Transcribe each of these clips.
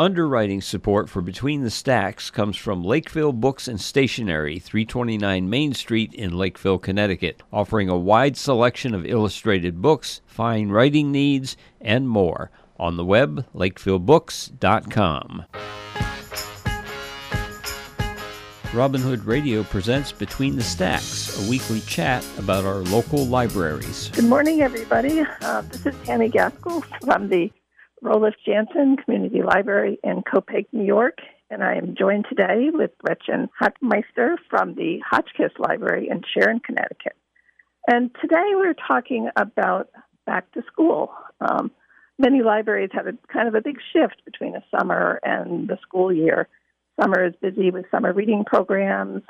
Underwriting support for Between the Stacks comes from Lakeville Books and Stationery, 329 Main Street in Lakeville, Connecticut, offering a wide selection of illustrated books, fine writing needs, and more. On the web, lakevillebooks.com. Robin Hood Radio presents Between the Stacks, a weekly chat about our local libraries. Good morning, everybody. This is Tammy Gaskell from the Roeliff Jansen Community Library in Copiague, New York, and I am joined today with Gretchen Hotmeister from the Hotchkiss Library in Sharon, Connecticut. And today we're talking about back to school. Many libraries have a kind of a big shift between the summer and the school year. Summer is busy with summer reading programs.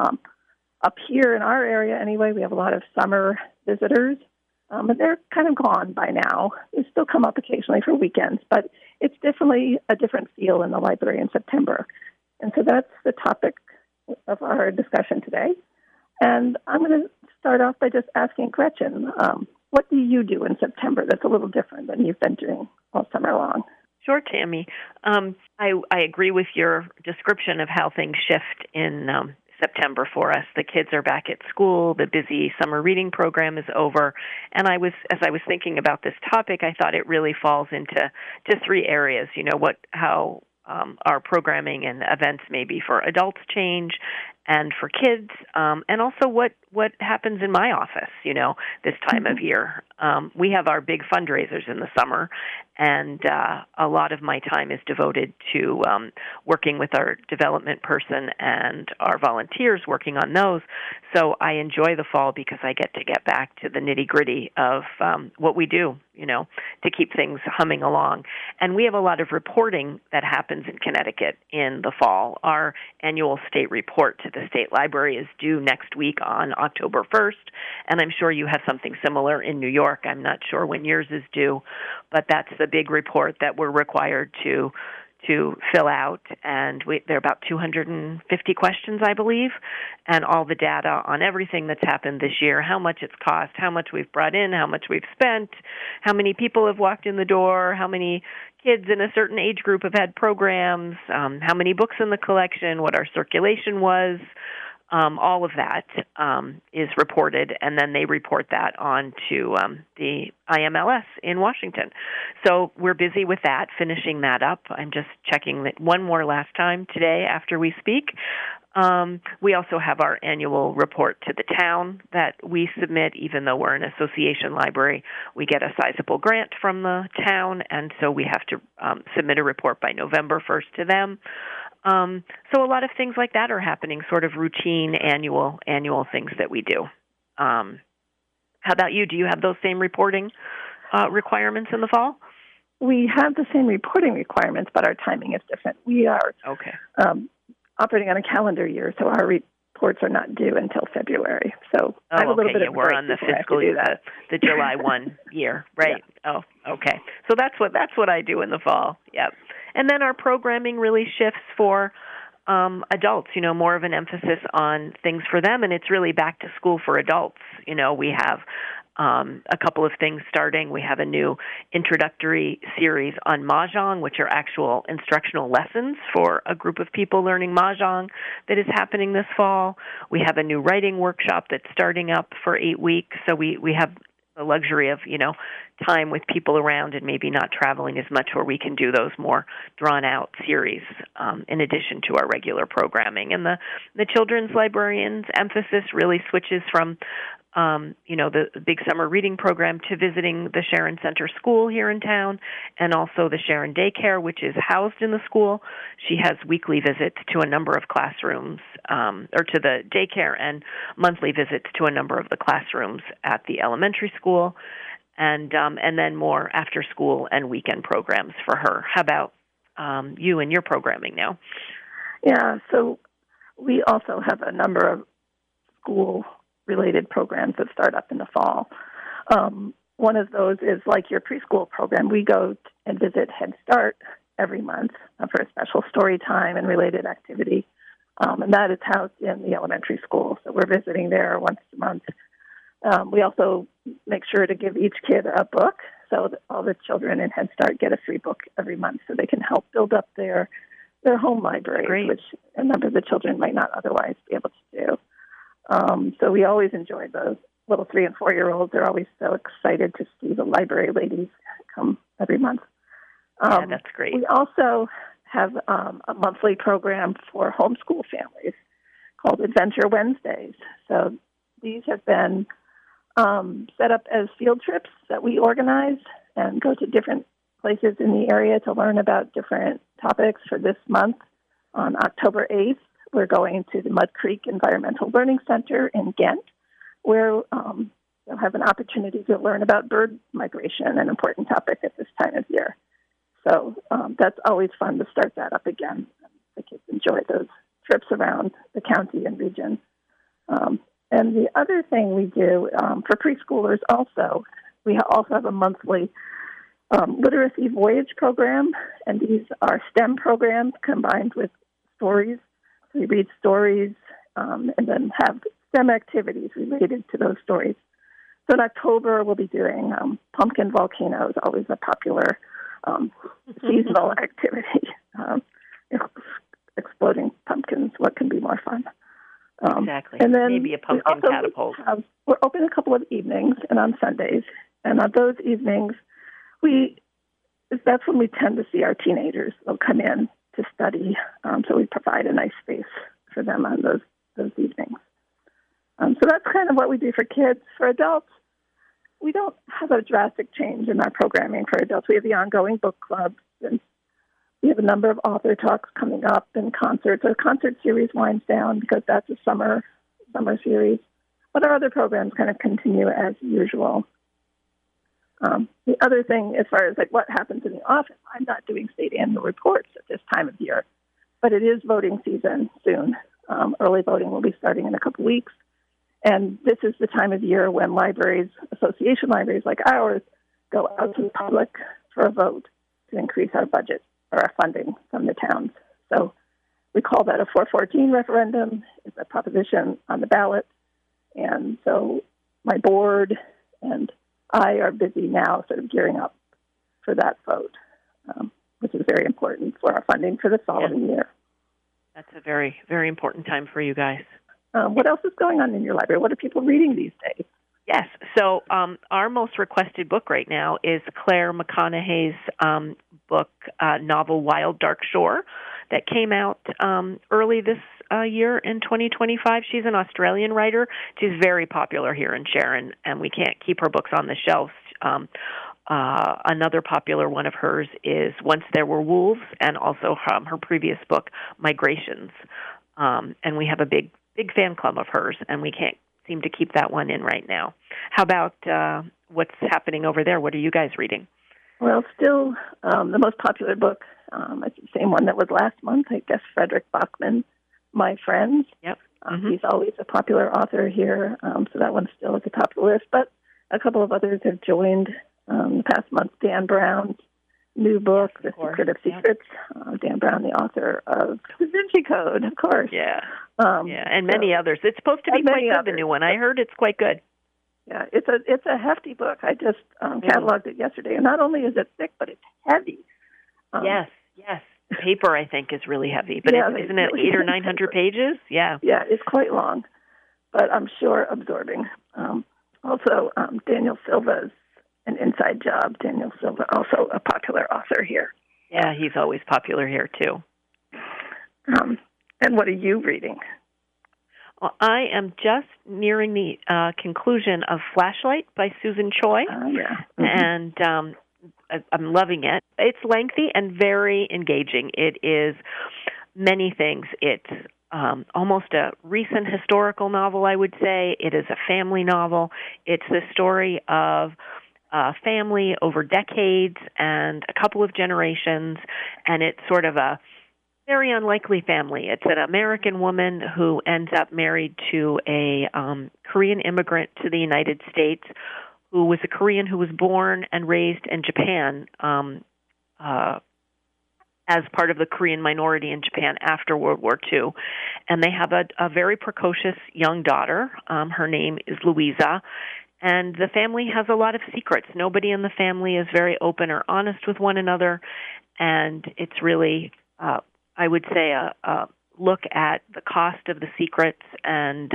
Up here in our area, anyway, we have a lot of summer visitors. But they're kind of gone by now. They still come up occasionally for weekends, but it's definitely a different feel in the library in September. And so that's the topic of our discussion today. And I'm going to start off by just asking Gretchen, what do you do in September that's a little different than you've been doing all summer long? Sure, Tammy. I agree with your description of how things shift in September for us. The kids are back at school. The busy summer reading program is over. And as I was thinking about this topic, I thought it really falls into three areas. You know, how our programming and events maybe for adults change and for kids, and also what happens in my office, you know, this time of year. We have our big fundraisers in the summer, and a lot of my time is devoted to working with our development person and our volunteers working on those. So I enjoy the fall because I get back to the nitty-gritty of what we do, you know, to keep things humming along. And we have a lot of reporting that happens in Connecticut in the fall. Our annual state report to the State Library is due next week on October 1st, and I'm sure you have something similar in New York. I'm not sure when yours is due, but that's the big report that we're required to fill out, and there are about 250 questions, I believe, and all the data on everything that's happened this year, how much it's cost, how much we've brought in, how much we've spent, how many people have walked in the door, how many kids in a certain age group have had programs, how many books in the collection, what our circulation was. All of that is reported, and then they report that on to the IMLS in Washington. So we're busy with that, finishing that up. I'm just checking that one more last time today after we speak. We also have our annual report to the town that we submit. Even though we're an association library, we get a sizable grant from the town, and so we have to submit a report by November 1st to them. So a lot of things like that are happening, sort of routine annual things that we do. How about you? Do you have those same reporting requirements in the fall? We have the same reporting requirements, but our timing is different. We are operating on a calendar year, so our reports are not due until February. So I have a little bit of a break. We're on the fiscal year, the July 1 year, right? Yeah. Oh, okay. So that's what I do in the fall. Yep. And then our programming really shifts for adults, you know, more of an emphasis on things for them, and it's really back to school for adults. You know, we have a couple of things starting. We have a new introductory series on Mahjong, which are actual instructional lessons for a group of people learning Mahjong that is happening this fall. We have a new writing workshop that's starting up for 8 weeks, so we have the luxury of, you know, time with people around and maybe not traveling as much, where we can do those more drawn-out series in addition to our regular programming. And the children's librarian's emphasis really switches from the big summer reading program to visiting the Sharon Center School here in town, and also the Sharon Daycare, which is housed in the school. She has weekly visits to a number of classrooms, or to the daycare, and monthly visits to a number of the classrooms at the elementary school, and then more after school and weekend programs for her. How about you and your programming now? Yeah, so we also have a number of school-related programs that start up in the fall. One of those is like your preschool program. We go and visit Head Start every month for a special story time and related activity, and that is housed in the elementary school. So we're visiting there once a month. We also make sure to give each kid a book so that all the children in Head Start get a free book every month so they can help build up their home libraries, Great. which a number of the children might not otherwise be able to do. So we always enjoy those. Little 3 and 4-year-olds are always so excited to see the library ladies come every month. Yeah, that's great. We also have a monthly program for homeschool families called Adventure Wednesdays. So these have been set up as field trips that we organize and go to different places in the area to learn about different topics. For this month, on October 8th, we're going to the Mud Creek Environmental Learning Center in Ghent, where you'll have an opportunity to learn about bird migration, an important topic at this time of year. So that's always fun to start that up again. The kids enjoy those trips around the county and region. And the other thing we do for preschoolers also, we also have a monthly literacy voyage program, and these are STEM programs combined with stories. So we read stories and then have STEM activities related to those stories. So in October, we'll be doing pumpkin volcanoes, always a popular seasonal activity. Exploding pumpkins, what can be more fun? Exactly. And then maybe a pumpkin catapult. We're open a couple of evenings and on Sundays. And on those evenings, that's when we tend to see our teenagers. They'll come in to study. So we provide a nice space for them on those evenings. So that's kind of what we do for kids. For adults, we don't have a drastic change in our programming for adults. We have the ongoing book clubs, and we have a number of author talks coming up and concerts. Our concert series winds down because that's a summer series. But our other programs kind of continue as usual. The other thing, as far as like what happens in the office, I'm not doing state annual reports at this time of year, but it is voting season soon. Early voting will be starting in a couple weeks. And this is the time of year when libraries, association libraries like ours, go out to the public for a vote to increase our budget or our funding from the towns. So we call that a 414 referendum. It's a proposition on the ballot. And so my board and I are busy now sort of gearing up for that vote, which is very important for our funding for the following year. That's a very, very important time for you guys. What else is going on in your library? What are people reading these days? Yes. So our most requested book right now is Claire McConaughey's book, novel Wild Dark Shore, that came out early this year in 2025. She's an Australian writer. She's very popular here in Sharon, and we can't keep her books on the shelves. Another popular one of hers is Once There Were Wolves, and also her previous book, Migrations. And we have a big fan club of hers, and we can't seem to keep that one in right now. How about what's happening over there? What are you guys reading? Well, still the most popular book, it's the same one that was last month, I guess, Frederick Bachman, My Friends. Yep. He's always a popular author here, so that one's still at the top of the list. But a couple of others have joined the past month. Dan Brown's new book, yes, The Secret of Secrets. Dan Brown, the author of Da Vinci Code, of course. Yeah. And many others. It's supposed to be quite good, the new one. I heard it's quite good. Yeah, it's a hefty book. I just cataloged it yesterday. And not only is it thick, but it's heavy. Yes. The paper, I think, is really heavy. But isn't it 800 or 900 pages? Yeah. Yeah, it's quite long, but I'm sure absorbing. Also, Daniel Silva's An Inside Job. Daniel Silva, also a popular author here. Yeah, he's always popular here, too. And what are you reading? Well, I am just nearing the conclusion of Flashlight by Susan Choi. Yeah. Mm-hmm. And I'm loving it. It's lengthy and very engaging. It is many things. It's almost a recent historical novel, I would say. It is a family novel. It's the story of a family over decades and a couple of generations, and it's sort of a very unlikely family. It's an American woman who ends up married to a Korean immigrant to the United States, who was a Korean who was born and raised in Japan as part of the Korean minority in Japan after World War II. And they have a very precocious young daughter. Her name is Louisa. And the family has a lot of secrets. Nobody in the family is very open or honest with one another. And it's really, I would say, a look at the cost of the secrets and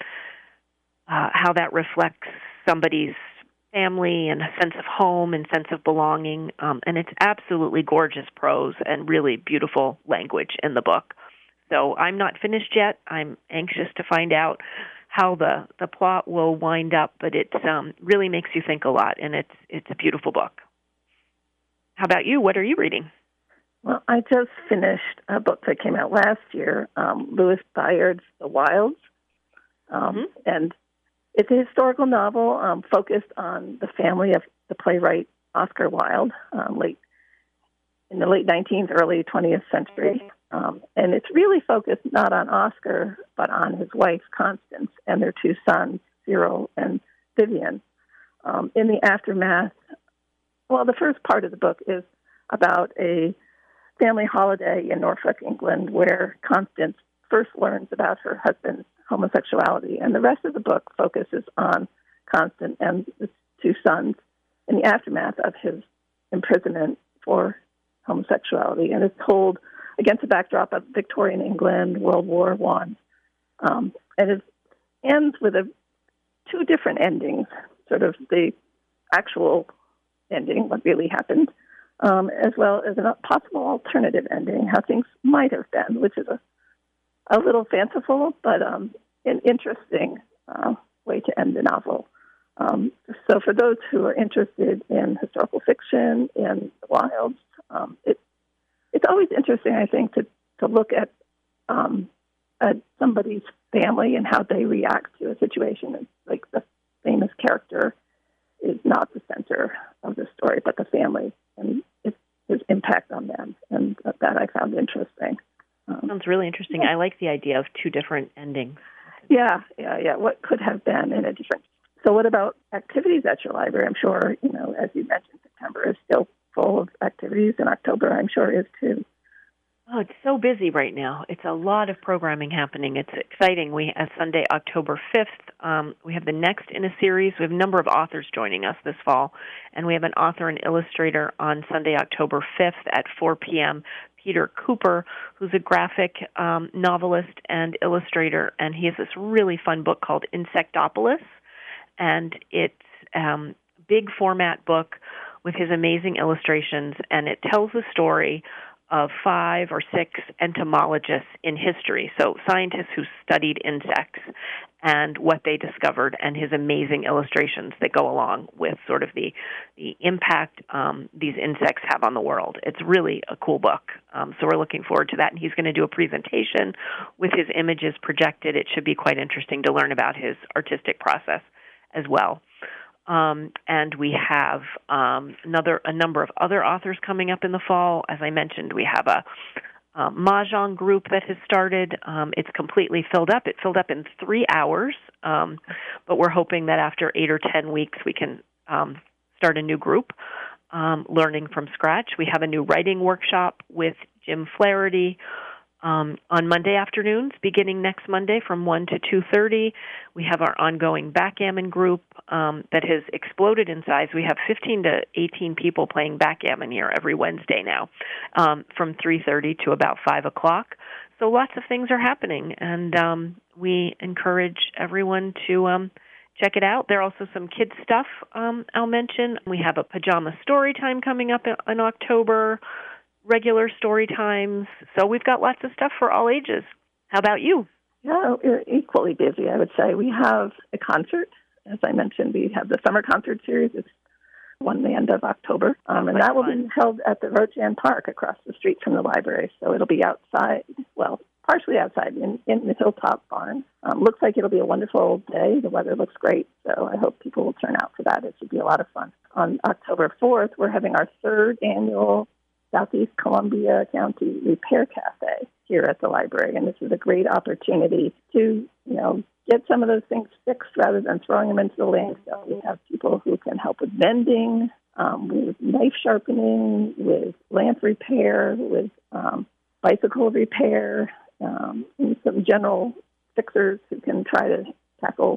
how that reflects somebody's family and a sense of home and sense of belonging. And it's absolutely gorgeous prose and really beautiful language in the book. So I'm not finished yet. I'm anxious to find out how the plot will wind up, but it really makes you think a lot, and it's a beautiful book. How about you? What are you reading? Well, I just finished a book that came out last year, Louis Bayard's The Wilds, and it's a historical novel focused on the family of the playwright Oscar Wilde, in the late 19th, early 20th century. And it's really focused not on Oscar, but on his wife, Constance, and their two sons, Cyril and Vivian. In the aftermath, well, the first part of the book is about a family holiday in Norfolk, England, where Constance first learns about her husband's homosexuality. And the rest of the book focuses on Constance and his two sons in the aftermath of his imprisonment for homosexuality. And it's told against the backdrop of Victorian England, World War I. And it ends with two different endings, sort of the actual ending, what really happened, as well as a possible alternative ending, how things might have been, which is a little fanciful, but an interesting way to end the novel. So for those who are interested in historical fiction, in the wilds, it's always interesting, I think, to look at somebody's family and how they react to a situation. It's like the famous character is not the center of the story, but the family and his impact on them, and that I found interesting. Sounds really interesting. Yeah. I like the idea of two different endings. Yeah. What could have been in a different... So what about activities at your library? I'm sure, as you mentioned, September is still full of activities, and October, I'm sure, is too. Oh, it's so busy right now. It's a lot of programming happening. It's exciting. Sunday, October 5th, we have the next in a series. We have a number of authors joining us this fall, and we have an author and illustrator on Sunday, October 5th at 4 p.m., Peter Cooper, who's a graphic novelist and illustrator, and he has this really fun book called Insectopolis, and it's a big format book with his amazing illustrations, and it tells the story of 5 or 6 entomologists in history, so scientists who studied insects and what they discovered, and his amazing illustrations that go along with sort of the impact these insects have on the world. It's really a cool book, so we're looking forward to that, and he's going to do a presentation with his images projected. It should be quite interesting to learn about his artistic process as well. And we have a number of other authors coming up in the fall. As I mentioned, we have a Mahjong group that has started. It's completely filled up. It filled up in 3 hours, but we're hoping that after 8 or 10 weeks we can start a new group, learning from scratch. We have a new writing workshop with Jim Flaherty on Monday afternoons, beginning next Monday from 1 to 2:30. We have our ongoing backgammon group that has exploded in size. We have 15 to 18 people playing backgammon here every Wednesday now, from 3:30 to about 5 o'clock. So lots of things are happening, and we encourage everyone to check it out. There are also some kids' stuff I'll mention. We have a pajama story time coming up in October, regular story times. So we've got lots of stuff for all ages. How about you? Yeah, we're equally busy, I would say. We have a concert. As I mentioned, we have the summer concert series. It's the end of October. And that will be held at the Rojan Park across the street from the library. So it'll be outside, well, partially outside in the Hilltop Barn. Looks like it'll be a wonderful day. The weather looks great. So I hope people will turn out for that. It should be a lot of fun. On October 4th, we're having our 3rd annual Southeast Columbia County Repair Cafe here at the library, and this is a great opportunity to, get some of those things fixed rather than throwing them into the landfill. We have people who can help with mending, with knife sharpening, with lamp repair, with bicycle repair, and some general fixers who can try to tackle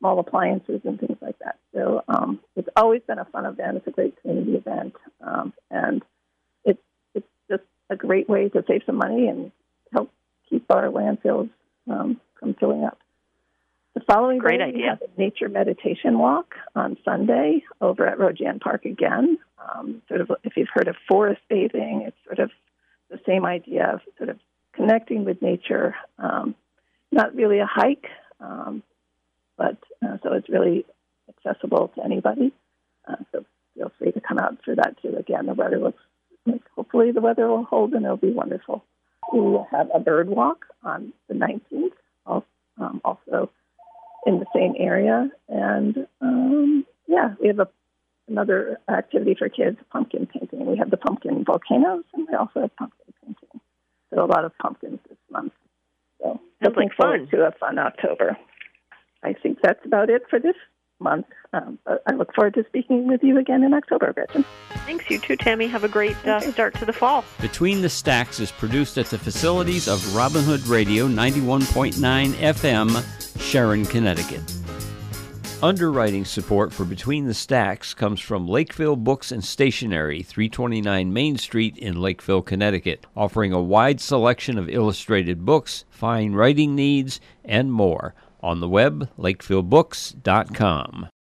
small appliances and things like that. So it's always been a fun event. It's a great community event, and it's just a great way to save some money and help keep our landfills from filling up. The following Great day, idea. we have a nature meditation walk on Sunday over at Rojan Park again. Sort of, if you've heard of forest bathing, it's sort of the same idea of sort of connecting with nature. Not really a hike, but so it's really accessible to anybody. So feel free to come out for that too. Again, the weather looks like hopefully the weather will hold and it'll be wonderful. We will have a bird walk on the 19th, also in the same area. And we have another activity for kids, pumpkin painting. We have the pumpkin volcanoes, and we also have pumpkin painting. So a lot of pumpkins this month. So Sounds looking like forward fun. to a fun October. I think that's about it for this month. But I look forward to speaking with you again in October, Gretchen. Thanks, you too, Tammy. Have a great start to the fall. Between the Stacks is produced at the facilities of Robin Hood Radio 91.9 FM, Sharon, Connecticut. Underwriting support for Between the Stacks comes from Lakeville Books and Stationery, 329 Main Street in Lakeville, Connecticut, offering a wide selection of illustrated books, fine writing needs, and more. On the web, lakevillebooks.com.